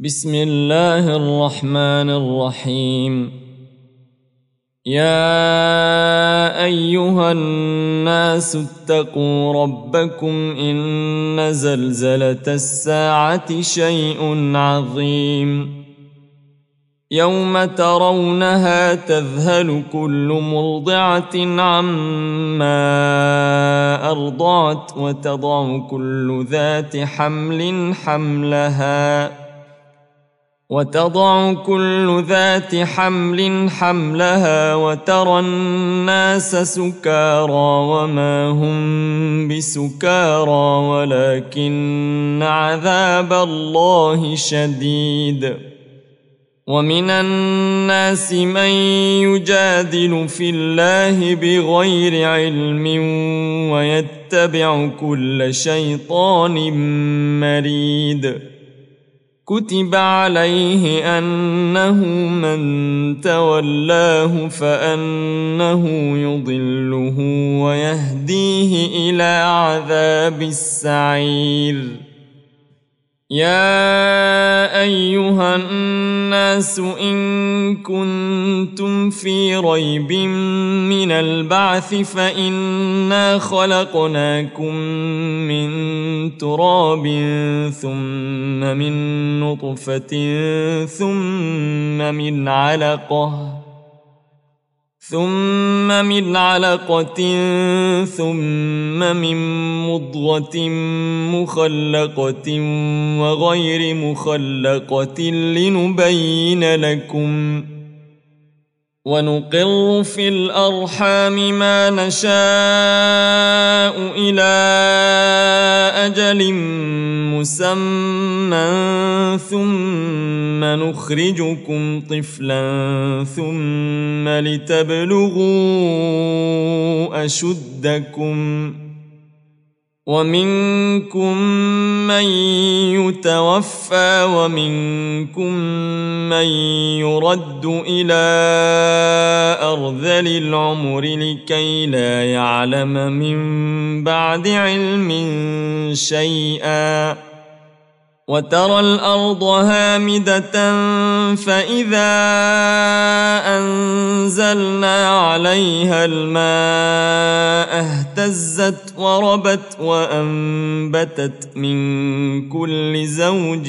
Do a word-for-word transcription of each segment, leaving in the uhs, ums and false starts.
بسم الله الرحمن الرحيم. يا أيها الناس اتقوا ربكم إن زلزلة الساعة شيء عظيم يوم ترونها تذهل كل مرضعة عما أرضعت وتضع كل ذات حمل حملها وتضع كل ذات حمل حملها وترى الناس سكارى وما هم بسكارى ولكن عذاب الله شديد. ومن الناس من يجادل في الله بغير علم ويتبع كل شيطان مريد. كتب عليه أنه من تولاه فأنه يضله ويهديه إلى عذاب السعير. يا أيها الناس إن كنتم في ريب من البعث فإنا خلقناكم من تراب ثم من نطفة ثم من علقة ثم من علقة ثم من مضغة مخلقة وغير مخلقة لنبين لكم ونقر في الأرحام ما نشاء إلى أجل مسمى ثم نخرجكم طفلا ثم لتبلغوا أشدكم ومنكم من يتوفى ومنكم من يرد إلى أرذل العمر لكي لا يعلم من بعد علم شيئا. وترى الأرض هامدة فإذا أنزلنا عليها الماء اهتزت وربت وأنبتت من كل زوج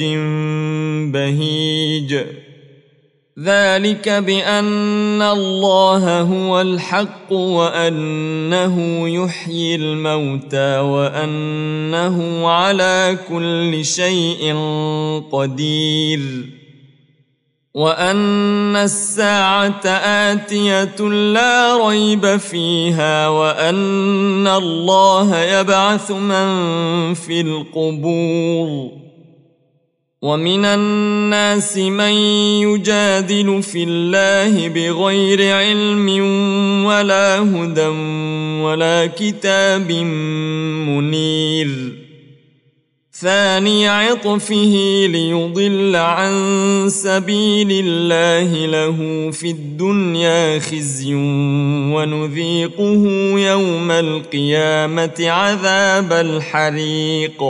بهيج. ذلك بأن الله هو الحق وأنه يحيي الموتى وأنه على كل شيء قدير وأن الساعة آتية لا ريب فيها وأن الله يبعث من في القبور. ومن الناس من يجادل في الله بغير علم ولا هدى ولا كتاب منير. ثاني عطفه ليضل عن سبيل الله له في الدنيا خزي ونذيقه يوم القيامة عذاب الحريق.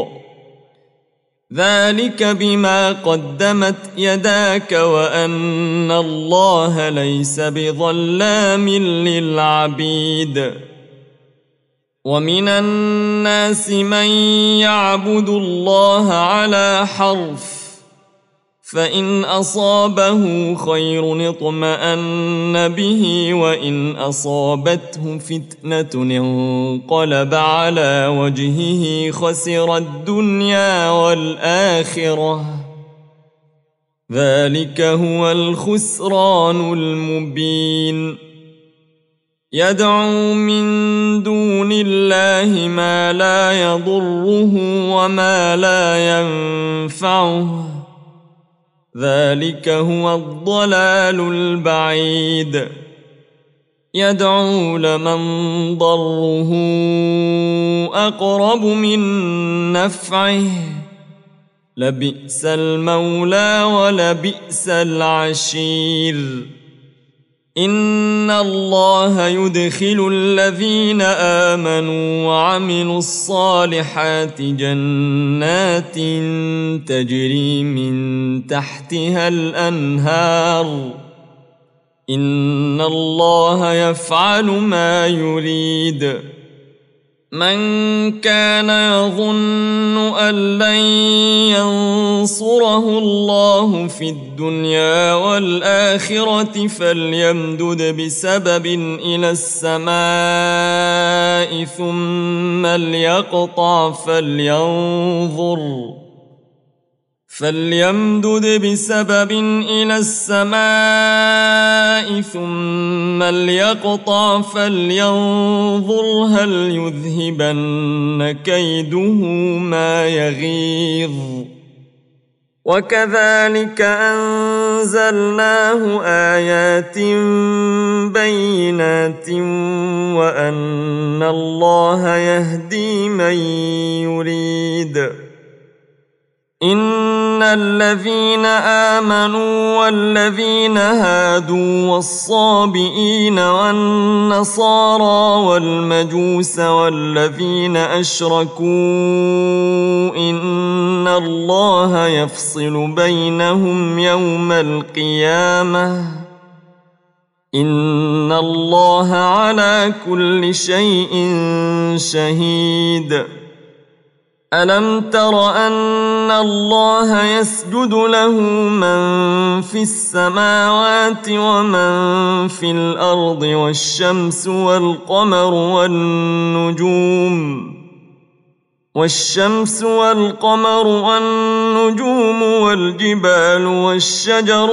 ذلك بما قدمت يداك وأن الله ليس بظلام للعبيد. ومن الناس من يعبد الله على حرف فإن أصابه خير اطمأن به وإن أصابته فتنة انقلب على وجهه خسر الدنيا والآخرة. ذلك هو الخسران المبين. يدعو من دون الله ما لا يضره وما لا ينفعه. ذلك هو الضلال البعيد. يدعو لمن ضره أقرب من نفعه لبئس المولى ولبئس العشير. إن الله يدخل الذين آمنوا وعملوا الصالحات جنات تجري من تحتها الأنهار إن الله يفعل ما يريد. من كان يظن أن لن ينصره الله في الدنيا والآخرة فليمدد بسبب إلى السماء ثم ليقطع فلينظر فليمدد بسبب إلى السماء ثم ليقطع فلينظر هل يذهبن كيده ما يغيظ. وكذلك أنزلناه آيات بينات وأن الله يهدي من يريد. إن الذين آمنوا والذين هادوا والصابئين والنصارى والمجوس والذين أشركوا إن الله يفصل بينهم يوم القيامة إن الله على كل شيء شهيد. ألم تر أن الله يسجد له من في السماوات ومن في الأرض والشمس والقمر والنجوم والشمس والقمر والنجوم والجبال والشجر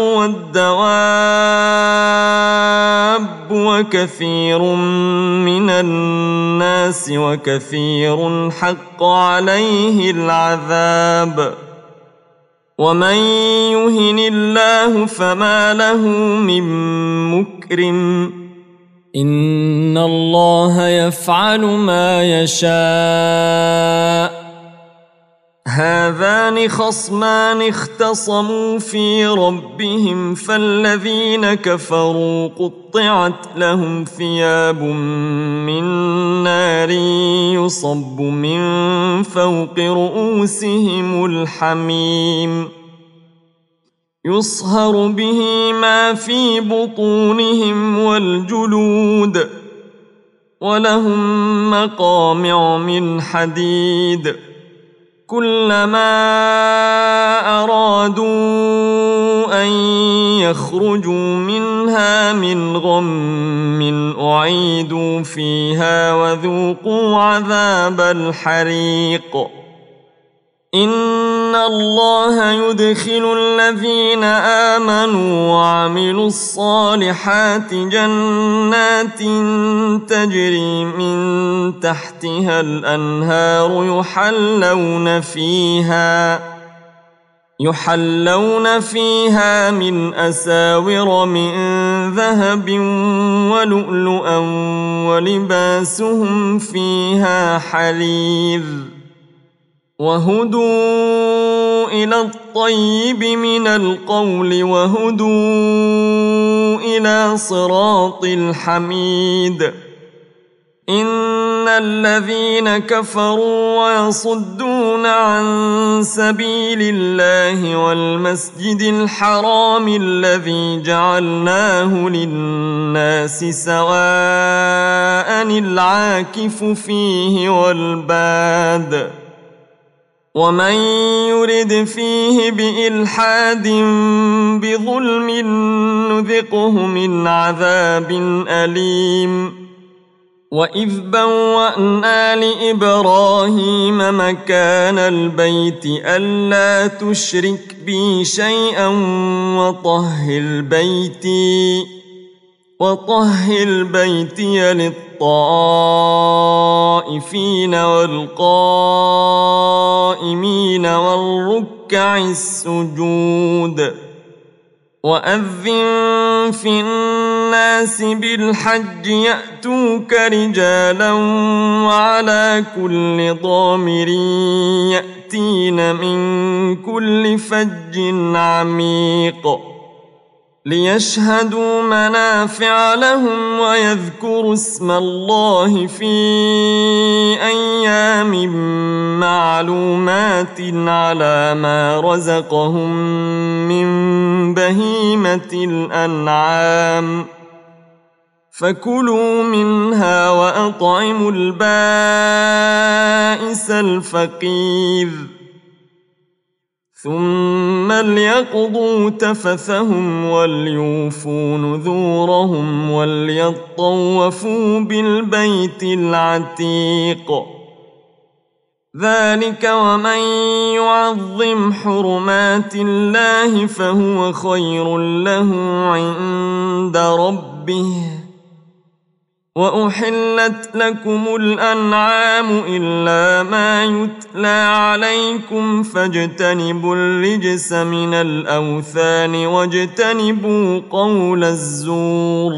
والدواب وكثير من الناس وكثير حق عليه العذاب ومن يهن الله فما له من مكرم إن الله يفعل ما يشاء. هذان خصمان اختصموا في ربهم فالذين كفروا قطعت لهم ثياب من نار يصب من فوق رؤوسهم الحميم يصهر به ما في بطونهم والجلود ولهم مقامع من حديد كلما أرادوا أن يخرجوا منها من غم أعيدوا فيها وذوقوا عذاب الحريق. إن الله يدخل الذين آمنوا وعملوا الصالحات جنات تجري من تحتها الأنهار يحلون فيها يحلون فيها من أساور من ذهب ولؤلؤا ولباسهم فيها حرير وهدوا إلى الطيب من القول وهدوا إلى صراط الحميد. إن الذين كفروا ويصدون عن سبيل الله والمسجد الحرام الذي جعلناه للناس سواء العاكف فيه والباد ومن يرد فيه بإلحاد بظلم نذقه من عذاب أليم. وإذ بوأنا لإبراهيم مكان البيت ألا تشرك بي شيئا وطهر بيتي وطهر بيتي للطائفين والقائمين والركع السجود. وأذن في الناس بالحج يأتوك رجالا وعلى كل ضامر يأتين من كل فج عميق. ليشهدوا منافع لهم ويذكروا اسم الله في أيام معلومات على ما رزقهم من بهيمة الأنعام فكلوا منها وأطعموا البائس الفقير ثم ليقضوا تفثهم وليوفوا نذورهم وليطوفوا بالبيت العتيق ذلك ومن يعظم حرمات الله فهو خير له عند ربه وأحلت لكم الأنعام إلا ما يتلى عليكم فاجتنبوا الرجس من الأوثان واجتنبوا قول الزور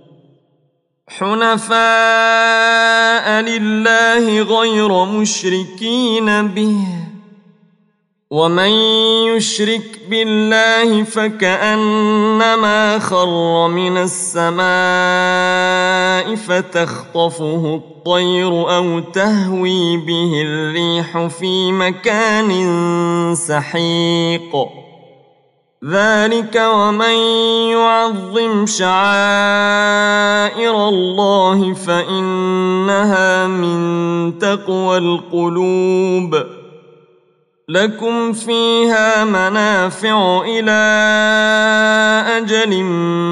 حنفاء لله غير مشركين به ومن يشرك بالله فكأنما خر من السماء فتخطفه الطير أو تهوي به الريح في مكان سحيق ذلك ومن يعظم شعائر الله فإنها من تقوى القلوب لكم فيها منافع إلى أجل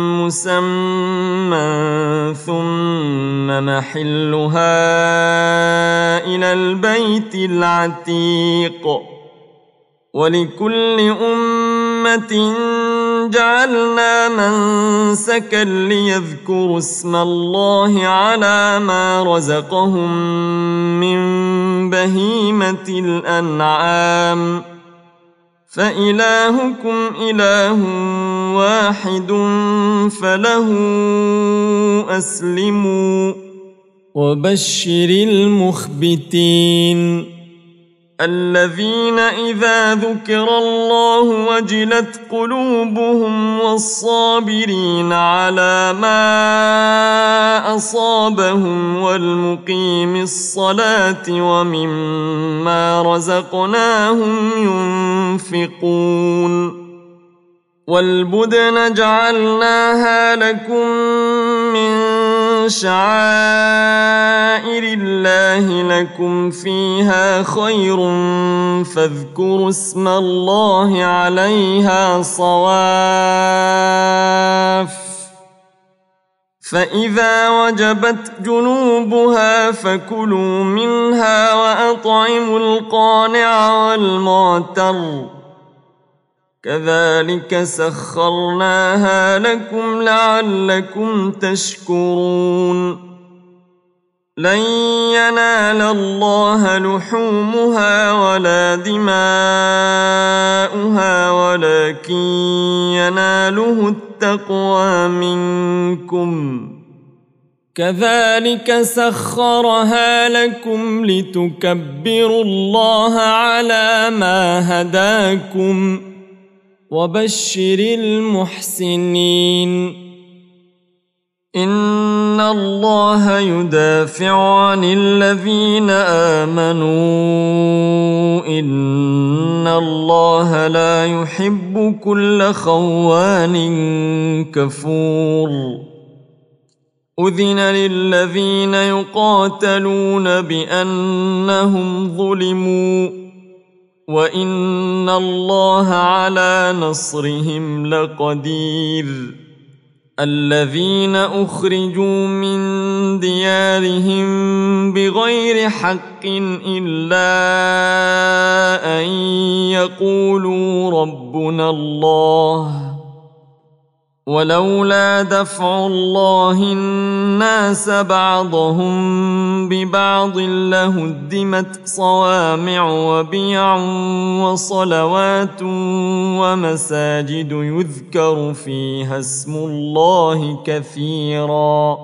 مسمى ثم محلها إلى البيت العتيق ولكل أمة جعلنا منسكا ليذكروا اسم الله على ما رزقهم من بهيمة الأنعام فإلهكم إله واحد فله أسلموا وبشر المخبتين الذين إذا ذكر الله وجلت قلوبهم والصابرين على ما أصابهم والمقيم الصلاة ومما رزقناهم ينفقون والبدن جعلناها لكم من شعائر الله لكم فيها خير فاذكروا اسم الله عليها صواف فإذا وجبت جنوبها فكلوا منها وأطعموا القانع والمعتر كذلك سخرناها لكم لعلكم تشكرون لن ينال الله لحومها ولا دماؤها ولكن يناله التقوى منكم كذلك سخرها لكم لتكبروا الله على ما هداكم وبشر المحسنين إن الله يدافع عن الذين آمنوا إن الله لا يحب كل خوان كفور أذن للذين يقاتلون بأنهم ظلموا وإن الله على نصرهم لقدير الذين أخرجوا من ديارهم بغير حق إلا أن يقولوا ربنا الله ولولا دفع الله الناس بعضهم ببعض لهدمت صوامع وبيع وصلوات ومساجد يذكر فيها اسم الله كثيرا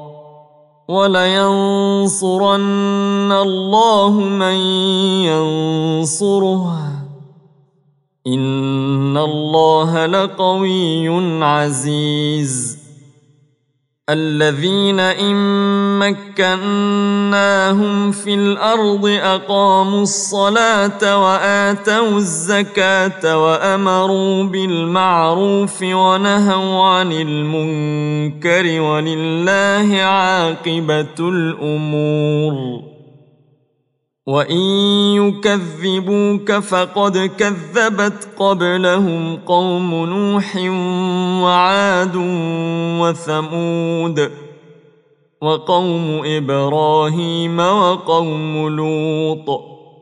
ولينصرن الله من ينصره إن الله لقوي عزيز الذين إن مكناهم في الأرض أقاموا الصلاة وآتوا الزكاة وأمروا بالمعروف ونهوا عن المنكر ولله عاقبة الأمور وإن يكذبوك فقد كذبت قبلهم قوم نوح وعاد وثمود وقوم إبراهيم وقوم لوط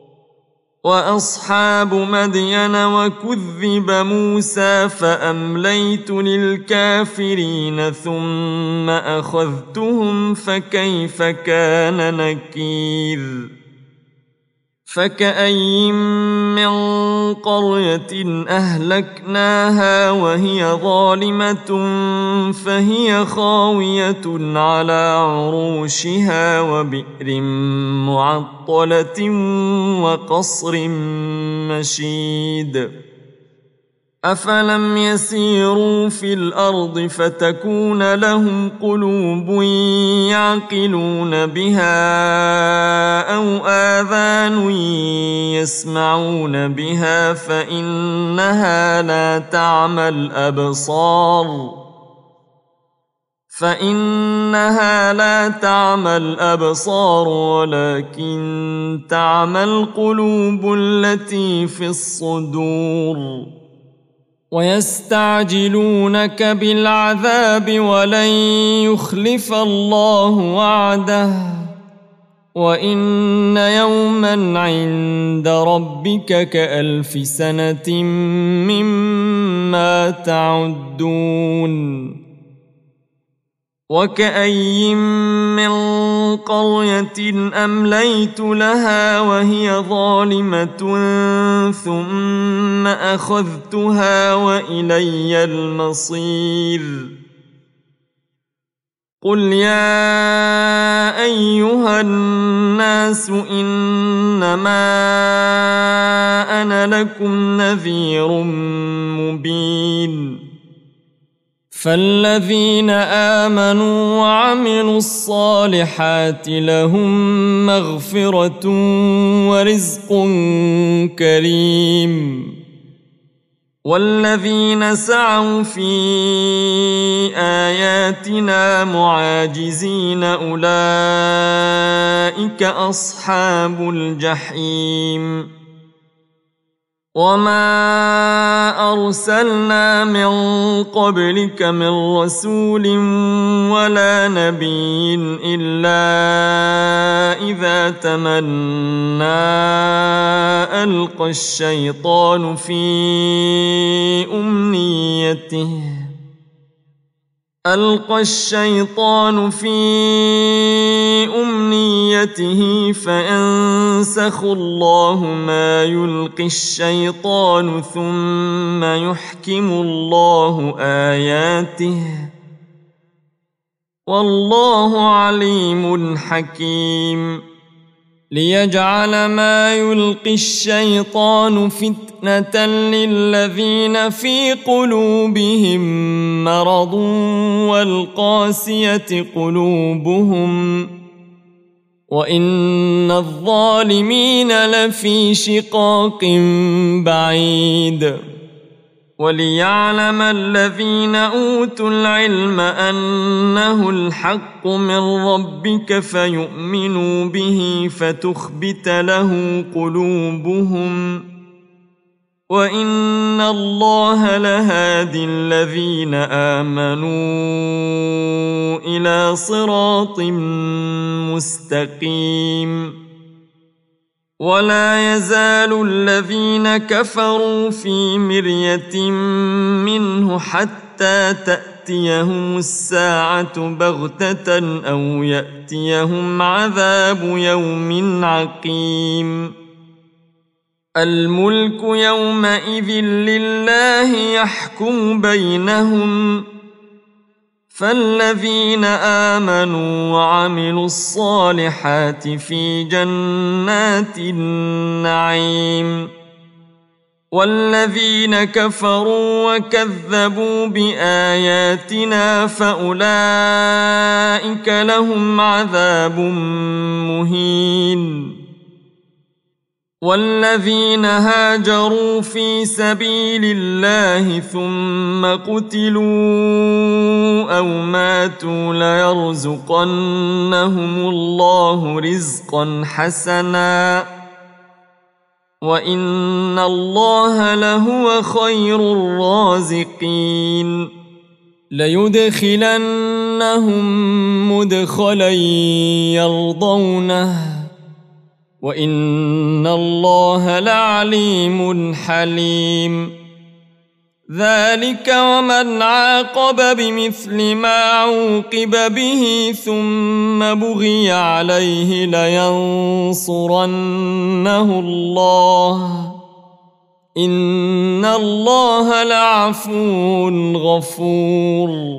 وأصحاب مدين وكذب موسى فأمليت للكافرين ثم أخذتهم فكيف كان نكير فكأي من قرية أهلكناها وهي ظالمة فهي خاوية على عروشها وبئر معطلة وقصر مشيد أفلم يسيروا في الأرض فتكون لهم قلوب يعقلون بها أو آذان يسمعون بها فإنها لا تعمى الأبصار فإنها لا تعمى الأبصار ولكن تعمى القلوب التي في الصدور ويستعجلونك بالعذاب ولن يخلف الله وعده وإن يوما عند ربك كألف سنة مما تعدون وكأي من قرية أمليت لها وهي ظالمة ثم أخذتها وإلي المصير قل يا أيها الناس إنما أنا لكم نذير مبين فالذين آمنوا وعملوا الصالحات لهم مغفرة ورزق كريم والذين سعوا في آياتنا معاجزين أولئك أصحاب الجحيم وما أرسلنا من قبلك من رسول ولا نبي إلا إذا تمنى ألقى الشيطان في أمنيته ألقى الشيطان في أمنيته فينسخ الله ما يلقي الشيطان ثم يحكم الله آياته والله عليم حكيم ليجعل ما يلقي الشيطان فتنة للذين في قلوبهم مرض والقاسية قلوبهم وإن الظالمين لفي شقاق بعيد وليعلم الذين أوتوا العلم أنه الحق من ربك فيؤمنوا به فتخبت له قلوبهم وإن الله لهادي الذين آمنوا إلى صراط مستقيم ولا يزال الذين كفروا في مرية منه حتى تأتيهم الساعة بغتة أو يأتيهم عذاب يوم عقيم الملك يومئذ لله يحكم بينهم فالذين آمنوا وعملوا الصالحات في جنات النعيم والذين كفروا وكذبوا بآياتنا فأولئك لهم عذاب مهين. والذين هاجروا في سبيل الله ثم قتلوا أو ماتوا ليرزقنهم الله رزقا حسنا وإن الله لهو خير الرازقين. ليدخلنهم مدخلا يرضونه وإن الله لعليم حليم. ذلك ومن عاقب بمثل ما عوقب به ثم بغي عليه لينصرنه الله إن الله لعفو غفور.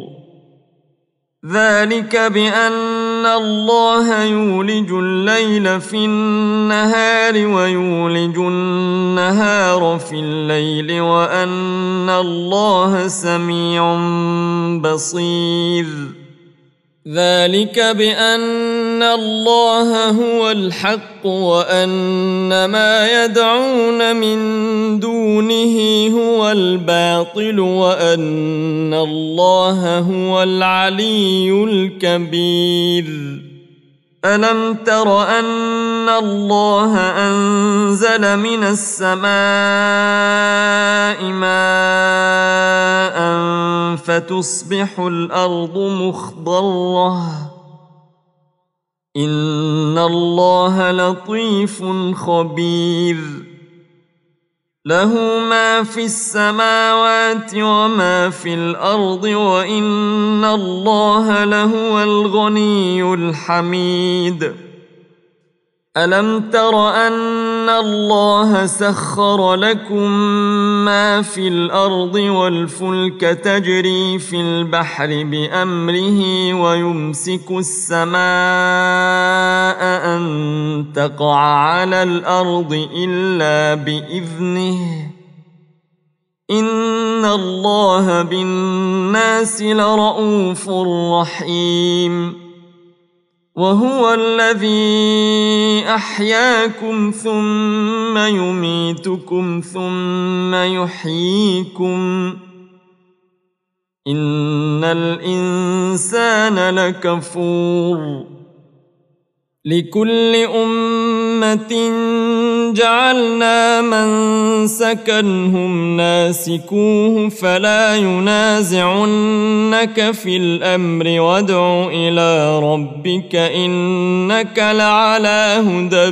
ذلك بأن الله يولج الليل في النهار ويولج النهار في الليل وأن الله سميع بصير. ذلك بأن الله هو الحق وأن ما يدعون من دونه هو الباطل وأن الله هو العلي الكبير. ألم تر أن الله أنزل من السماء ماء فتصبح الأرض مخضرة إن الله لطيف خبير. له ما في السماوات وما في الأرض وإن الله لهو الغني الحميد. ألم تر أن الله سخر لكم ما في الأرض والفلك تجري في البحر بأمره ويمسك السماء أن تقع على الأرض إلا بإذنه إن الله بالناس لرءوف رحيم. وهو الذي أحياكم ثم يميتكم ثم يحييكم إن الإنسان لكفور. لكل أمة جعلنا منسكا هم ناسكوه فلا ينازعنك في الأمر وادع إلى ربك إنك لعلى هدى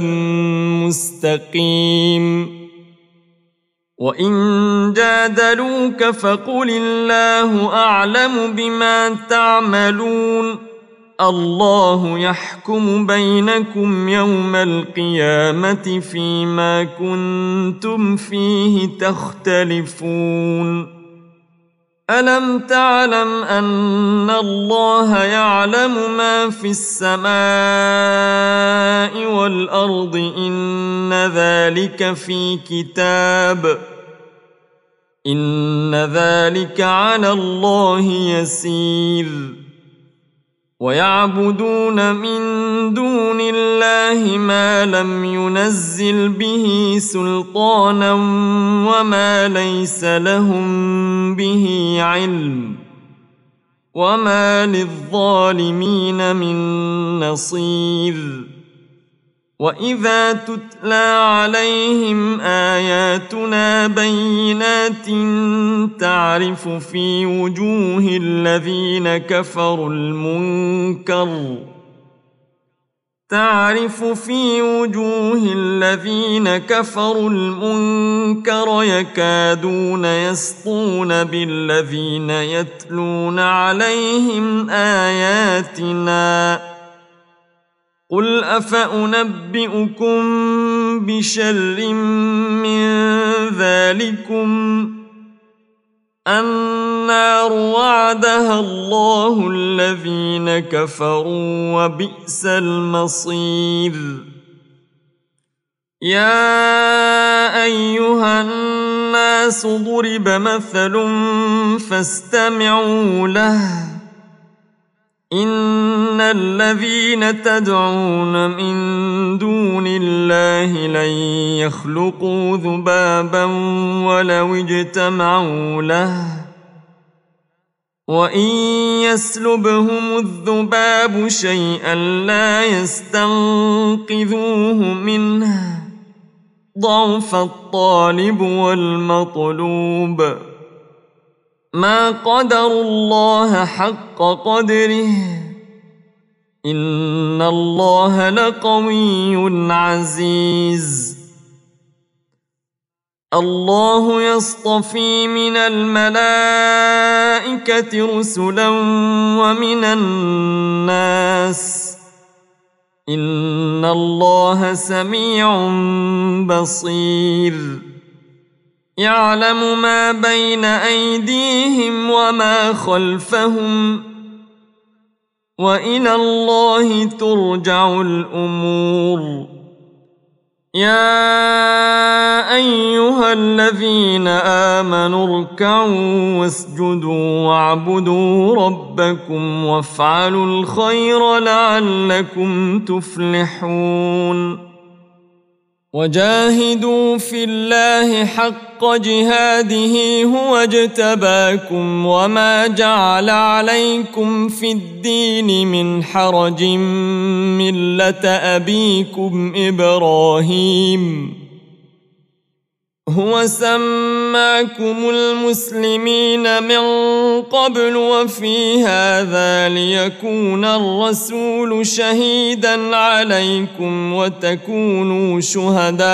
مستقيم. وإن جادلوك فقل الله أعلم بما تعملون الله يحكم بينكم يوم القيامة فيما كنتم فيه تختلفون. ألم تعلم أن الله يعلم ما في السماء والأرض إن ذلك في كتاب إن ذلك على الله يسير. ويعبدون من دون الله ما لم ينزل به سلطانا وما ليس لهم به علم وما للظالمين من نصير. وإذا تتلى عليهم آياتنا بينات تعرف في وجوه الذين كفروا المنكر تعرف في وجوه الذين كفروا المنكر يكادون يسطون بالذين يتلون عليهم آياتنا قل أفأنبئكم بشر من ذلكم النار وعدها الله الذين كفروا وبئس المصير. يا أيها الناس الناس ضرب مثل فاستمعوا له إن الذين تدعون من دون الله لن يخلقوا ذبابا ولو اجتمعوا له وإن يسلبهم الذباب شيئا لا يستنقذوه منه ضعف الطالب والمطلوب ما قدروا الله حق قدره إن الله لقوي عزيز الله يصطفي من الملائكة رسلا ومن الناس إن الله سميع بصير يعلم ما بين أيديهم وما خلفهم وإلى الله ترجع الأمور يا أيها الذين آمنوا اركعوا واسجدوا واعبدوا ربكم وافعلوا الخير لعلكم تفلحون وجاهدوا في الله حق جهاده هو اجتباكم وما جعل عليكم في الدين من حرج ملة أبيكم إبراهيم هو سماكم المسلمين من قبل وفي هذا ليكون الرسول شهيدا عليكم وتكونوا شهداء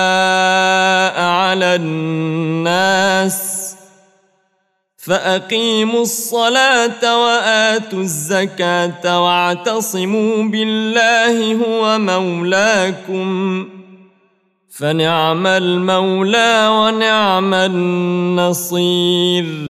على الناس فأقيموا الصلاة وآتوا الزكاة واعتصموا بالله هو مولاكم فنعم المولى ونعم النصير.